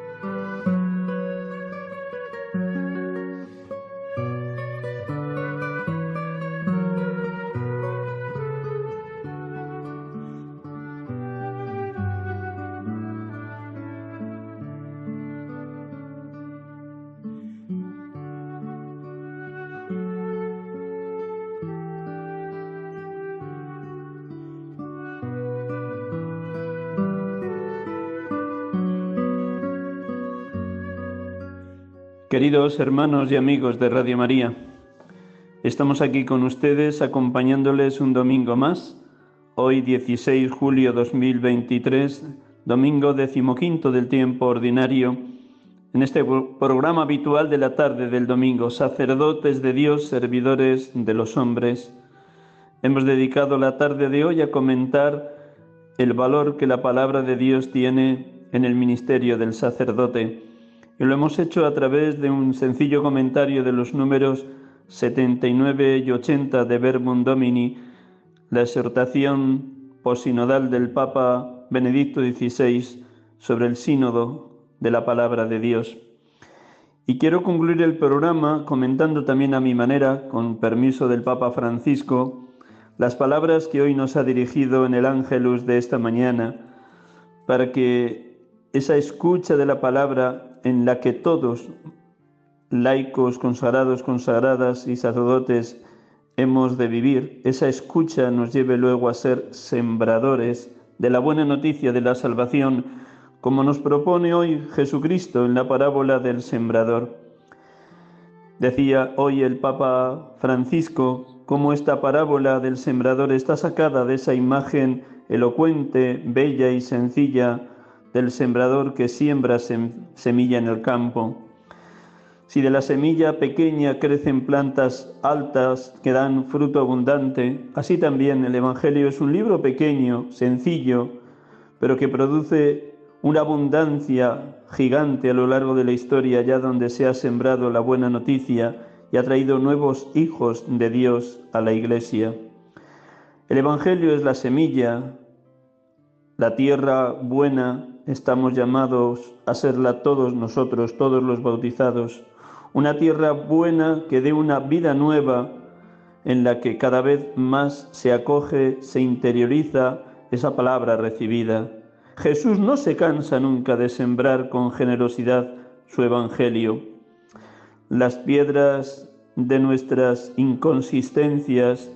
Queridos hermanos y amigos de Radio María, estamos aquí con ustedes acompañándoles un domingo más, hoy dieciséis de julio de dos mil veintitrés, domingo decimoquinto del tiempo ordinario, en este programa habitual de la tarde del domingo, Sacerdotes de Dios, Servidores de los Hombres. Hemos dedicado la tarde de hoy a comentar el valor que la palabra de Dios tiene en el ministerio del sacerdote. Y lo hemos hecho a través de un sencillo comentario de los números setenta y nueve y ochenta de Verbum Domini, la exhortación posinodal del Papa Benedicto dieciséis sobre el sínodo de la palabra de Dios. Y quiero concluir el programa comentando también a mi manera, con permiso del Papa Francisco, las palabras que hoy nos ha dirigido en el Ángelus de esta mañana, para que esa escucha de la palabra en la que todos, laicos, consagrados, consagradas y sacerdotes, hemos de vivir, esa escucha nos lleve luego a ser sembradores de la buena noticia de la salvación, como nos propone hoy Jesucristo en la parábola del sembrador. Decía hoy el Papa Francisco cómo esta parábola del sembrador está sacada de esa imagen elocuente, bella y sencilla del sembrador que siembra sem- semilla en el campo. Si de la semilla pequeña crecen plantas altas que dan fruto abundante, así también el Evangelio es un libro pequeño, sencillo, pero que produce una abundancia gigante a lo largo de la historia, allá donde se ha sembrado la buena noticia y ha traído nuevos hijos de Dios a la Iglesia. El Evangelio es la semilla, la tierra buena. Estamos llamados a serla todos nosotros, todos los bautizados. Una tierra buena que dé una vida nueva en la que cada vez más se acoge, se interioriza esa palabra recibida. Jesús no se cansa nunca de sembrar con generosidad su evangelio. Las piedras de nuestras inconsistencias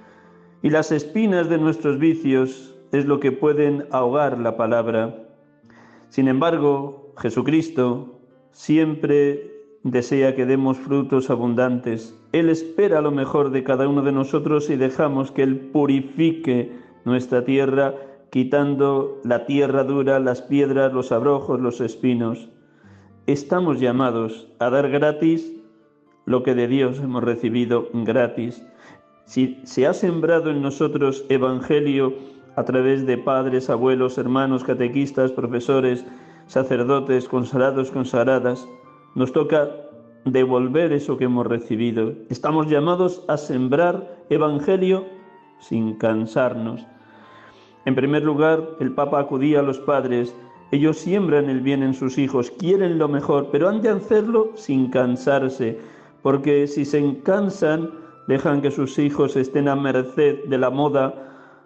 y las espinas de nuestros vicios es lo que pueden ahogar la palabra. Sin embargo, Jesucristo siempre desea que demos frutos abundantes. Él espera lo mejor de cada uno de nosotros y dejamos que Él purifique nuestra tierra, quitando la tierra dura, las piedras, los abrojos, los espinos. Estamos llamados a dar gratis lo que de Dios hemos recibido gratis. Si se ha sembrado en nosotros evangelio a través de padres, abuelos, hermanos, catequistas, profesores, sacerdotes, consagrados, consagradas, nos toca devolver eso que hemos recibido. Estamos llamados a sembrar evangelio sin cansarnos. En primer lugar, el Papa acudía a los padres. Ellos siembran el bien en sus hijos, quieren lo mejor, pero han de hacerlo sin cansarse, porque si se cansan, dejan que sus hijos estén a merced de la moda,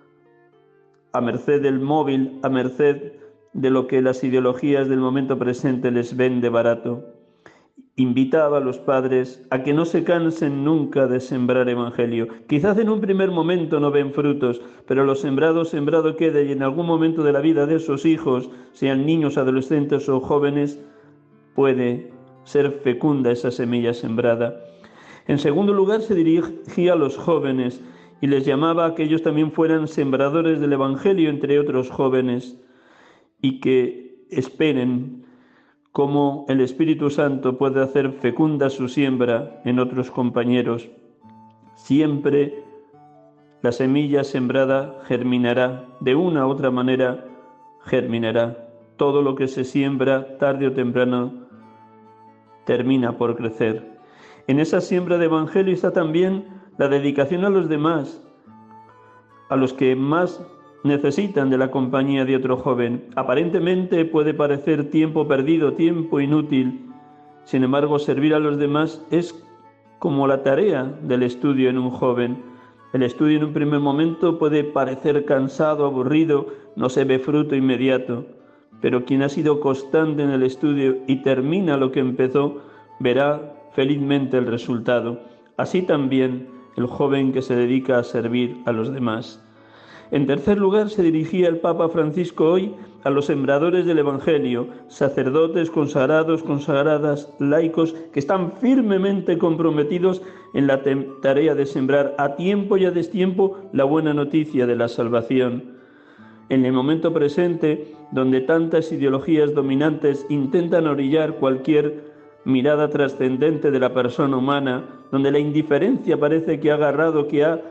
a merced del móvil, a merced de lo que las ideologías del momento presente les vende barato. Invitaba a los padres a que no se cansen nunca de sembrar evangelio. Quizás en un primer momento no ven frutos, pero lo sembrado, sembrado queda, y en algún momento de la vida de esos hijos, sean niños, adolescentes o jóvenes, puede ser fecunda esa semilla sembrada. En segundo lugar, se dirigía a los jóvenes y les llamaba a que ellos también fueran sembradores del evangelio entre otros jóvenes y que esperen cómo el Espíritu Santo puede hacer fecunda su siembra en otros compañeros. Siempre la semilla sembrada germinará, de una u otra manera germinará. Todo lo que se siembra, tarde o temprano, termina por crecer. En esa siembra de evangelio está también la dedicación a los demás, a los que más necesitan de la compañía de otro joven. Aparentemente puede parecer tiempo perdido, tiempo inútil. Sin embargo, servir a los demás es como la tarea del estudio en un joven. El estudio en un primer momento puede parecer cansado, aburrido, no se ve fruto inmediato, pero quien ha sido constante en el estudio y termina lo que empezó, verá felizmente el resultado. Así también el joven que se dedica a servir a los demás. En tercer lugar, se dirigía el Papa Francisco hoy a los sembradores del Evangelio, sacerdotes, consagrados, consagradas, laicos, que están firmemente comprometidos en la tarea de sembrar a tiempo y a destiempo la buena noticia de la salvación. En el momento presente, donde tantas ideologías dominantes intentan orillar cualquier mirada trascendente de la persona humana, donde la indiferencia parece que ha agarrado, que ha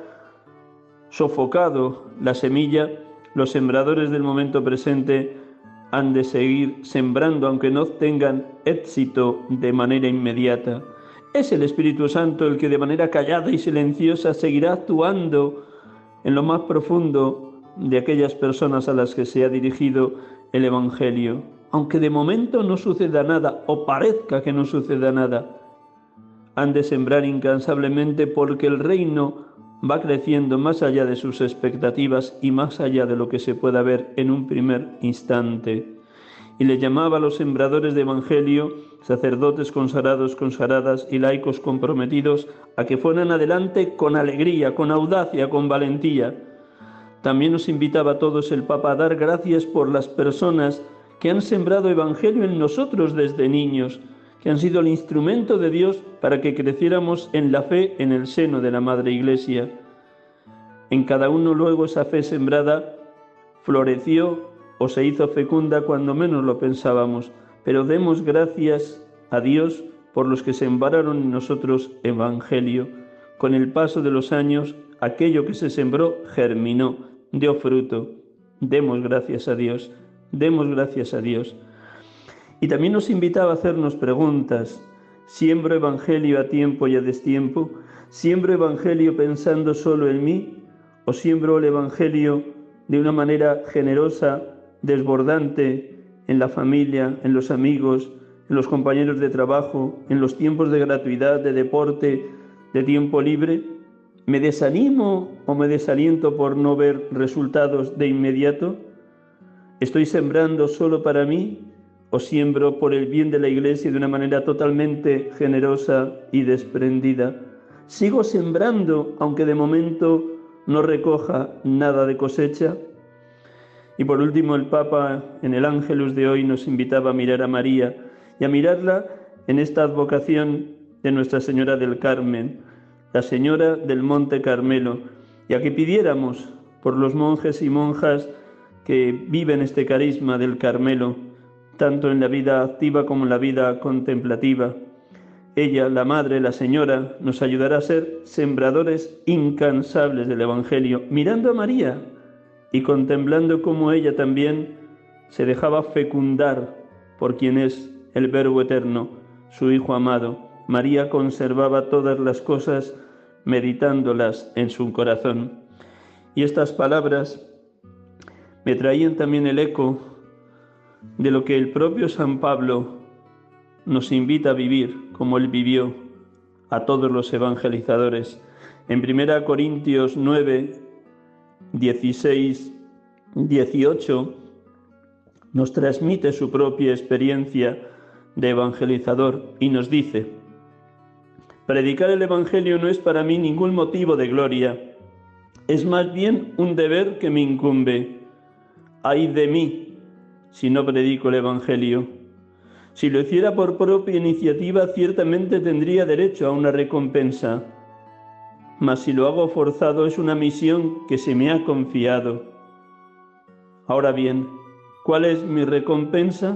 sofocado la semilla, los sembradores del momento presente han de seguir sembrando, aunque no tengan éxito de manera inmediata. Es el Espíritu Santo el que de manera callada y silenciosa seguirá actuando en lo más profundo de aquellas personas a las que se ha dirigido el Evangelio. Aunque de momento no suceda nada, o parezca que no suceda nada, han de sembrar incansablemente, porque el reino va creciendo más allá de sus expectativas y más allá de lo que se pueda ver en un primer instante. Y le llamaba a los sembradores de Evangelio, sacerdotes consagrados, consagradas y laicos comprometidos, a que fueran adelante con alegría, con audacia, con valentía. También nos invitaba a todos el Papa a dar gracias por las personas que han sembrado Evangelio en nosotros desde niños, que han sido el instrumento de Dios para que creciéramos en la fe en el seno de la Madre Iglesia. En cada uno luego esa fe sembrada floreció o se hizo fecunda cuando menos lo pensábamos, pero demos gracias a Dios por los que sembraron en nosotros Evangelio. Con el paso de los años, aquello que se sembró germinó, dio fruto. Demos gracias a Dios, demos gracias a Dios. Y también nos invitaba a hacernos preguntas. ¿Siembro Evangelio a tiempo y a destiempo? ¿Siembro Evangelio pensando solo en mí? ¿O siembro el Evangelio de una manera generosa, desbordante, en la familia, en los amigos, en los compañeros de trabajo, en los tiempos de gratuidad, de deporte, de tiempo libre? ¿Me desanimo o me desaliento por no ver resultados de inmediato? ¿Estoy sembrando solo para mí? ¿O siembro por el bien de la Iglesia de una manera totalmente generosa y desprendida? ¿Sigo sembrando aunque de momento no recoja nada de cosecha? Y por último, el Papa en el Ángelus de hoy nos invitaba a mirar a María y a mirarla en esta advocación de Nuestra Señora del Carmen, la Señora del Monte Carmelo, y a que pidiéramos por los monjes y monjas que viven este carisma del Carmelo, tanto en la vida activa como en la vida contemplativa. Ella, la Madre, la Señora, nos ayudará a ser sembradores incansables del Evangelio, mirando a María y contemplando cómo ella también se dejaba fecundar por quien es el Verbo Eterno, su Hijo amado. María conservaba todas las cosas meditándolas en su corazón. Y estas palabras me traían también el eco de lo que el propio San Pablo nos invita a vivir, como él vivió, a todos los evangelizadores. En primera Corintios nueve, dieciséis, dieciocho, nos transmite su propia experiencia de evangelizador y nos dice: predicar el Evangelio no es para mí ningún motivo de gloria, es más bien un deber que me incumbe. ¡Ay de mí si no predico el Evangelio! Si lo hiciera por propia iniciativa, ciertamente tendría derecho a una recompensa. Mas si lo hago forzado, es una misión que se me ha confiado. Ahora bien, ¿cuál es mi recompensa?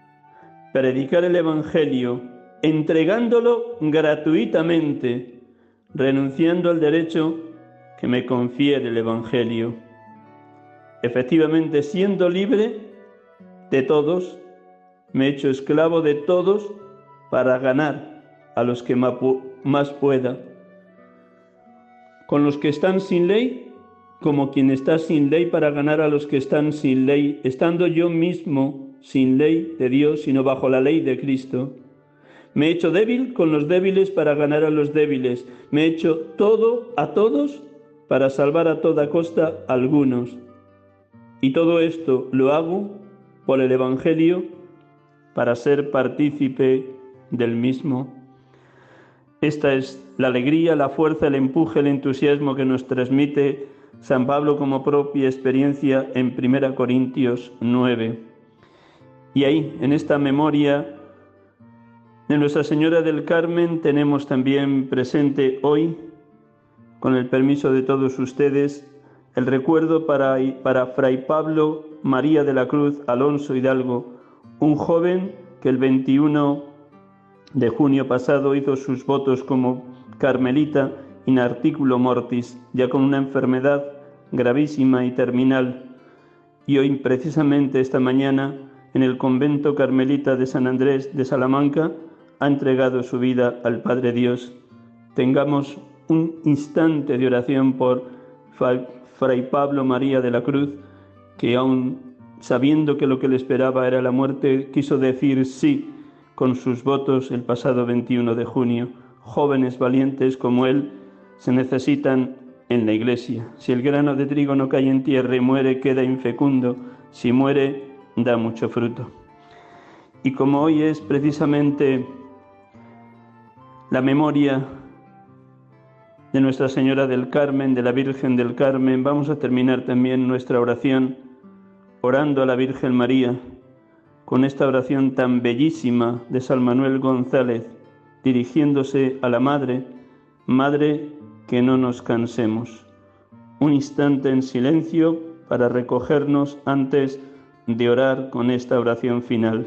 Predicar el Evangelio, entregándolo gratuitamente, renunciando al derecho que me confiere el Evangelio. Efectivamente, siendo libre de todos, me he hecho esclavo de todos para ganar a los que más pueda. con los que están sin ley, como quien está sin ley para ganar a los que están sin ley, estando yo mismo sin ley de Dios, sino bajo la ley de Cristo. Me he hecho débil con los débiles para ganar a los débiles. Me he hecho todo a todos para salvar a toda costa a algunos. Y todo esto lo hago por el Evangelio para ser partícipe del mismo. Esta es la alegría, la fuerza, el empuje, el entusiasmo que nos transmite San Pablo como propia experiencia en primera Corintios nueve. Y ahí, en esta memoria de Nuestra Señora del Carmen, tenemos también presente hoy, con el permiso de todos ustedes, el recuerdo para, para Fray Pablo María de la Cruz Alonso Hidalgo, un joven que el veintiuno de junio pasado hizo sus votos como carmelita in articulo mortis, ya con una enfermedad gravísima y terminal. Y hoy, precisamente esta mañana, en el convento carmelita de San Andrés de Salamanca, ha entregado su vida al Padre Dios. Tengamos un instante de oración por Fray Pablo María de la Cruz, que aun sabiendo que lo que le esperaba era la muerte, quiso decir sí con sus votos el pasado veintiuno de junio. Jóvenes valientes como él se necesitan en la Iglesia. Si el grano de trigo no cae en tierra y muere, queda infecundo. Si muere, da mucho fruto. Y como hoy es precisamente la memoria de Nuestra Señora del Carmen, de la Virgen del Carmen, vamos a terminar también nuestra oración orando a la Virgen María, con esta oración tan bellísima de San Manuel González, dirigiéndose a la Madre, Madre, que no nos cansemos. Un instante en silencio para recogernos antes de orar con esta oración final.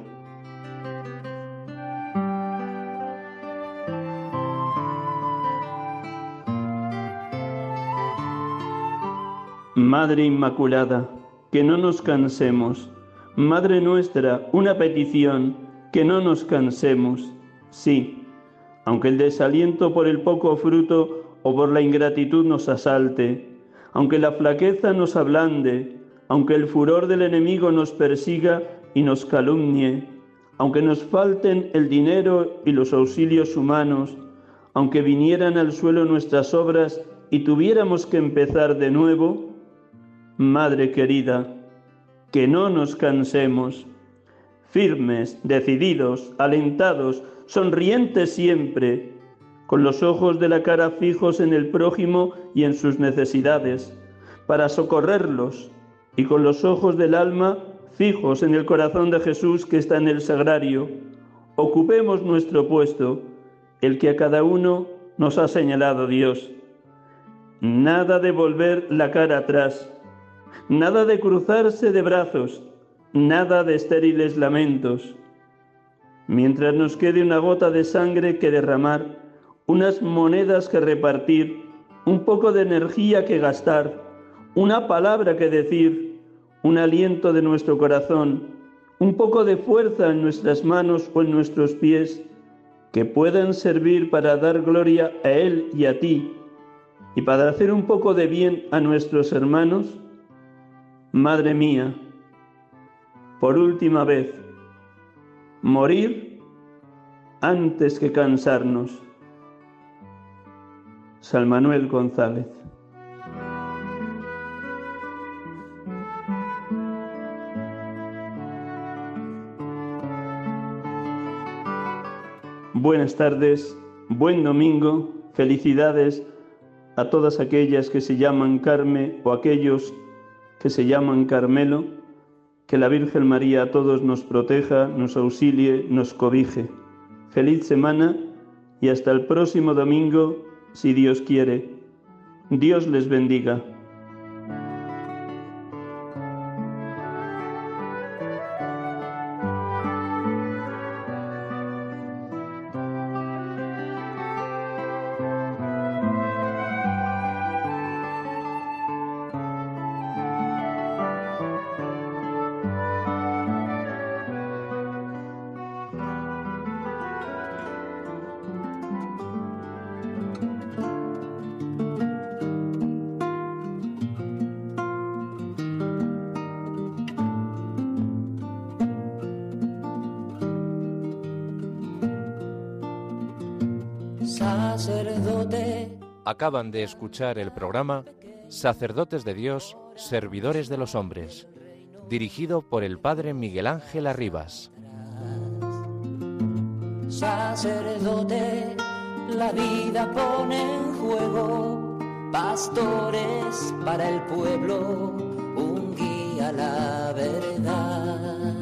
Madre Inmaculada, que no nos cansemos. Madre nuestra, una petición, que no nos cansemos. Sí, aunque el desaliento por el poco fruto o por la ingratitud nos asalte, aunque la flaqueza nos ablande, aunque el furor del enemigo nos persiga y nos calumnie, aunque nos falten el dinero y los auxilios humanos, aunque vinieran al suelo nuestras obras y tuviéramos que empezar de nuevo, Madre querida, que no nos cansemos, firmes, decididos, alentados, sonrientes siempre, con los ojos de la cara fijos en el prójimo y en sus necesidades, para socorrerlos, y con los ojos del alma fijos en el corazón de Jesús que está en el sagrario. Ocupemos nuestro puesto, el que a cada uno nos ha señalado Dios. Nada de volver la cara atrás, nada de cruzarse de brazos, nada de estériles lamentos. Mientras nos quede una gota de sangre que derramar, unas monedas que repartir, un poco de energía que gastar, una palabra que decir, un aliento de nuestro corazón, un poco de fuerza en nuestras manos o en nuestros pies, que puedan servir para dar gloria a Él y a ti, y para hacer un poco de bien a nuestros hermanos. Madre mía, por última vez, morir antes que cansarnos. San Manuel González. Buenas tardes, buen domingo, felicidades a todas aquellas que se llaman Carme o aquellos que se llaman Carmelo, que la Virgen María a todos nos proteja, nos auxilie, nos cobije. Feliz semana y hasta el próximo domingo, si Dios quiere. Dios les bendiga. sacerdote. Acaban de escuchar el programa Sacerdotes de Dios, Servidores de los Hombres, dirigido por el Padre Miguel Ángel Arribas. Sacerdote, la vida pone en juego, pastores para el pueblo, un guía a la verdad.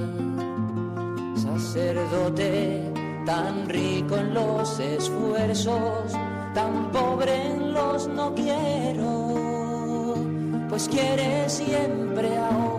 Sacerdote, tan rico en los esfuerzos, tan pobre en los no quiero, pues quiere siempre ahora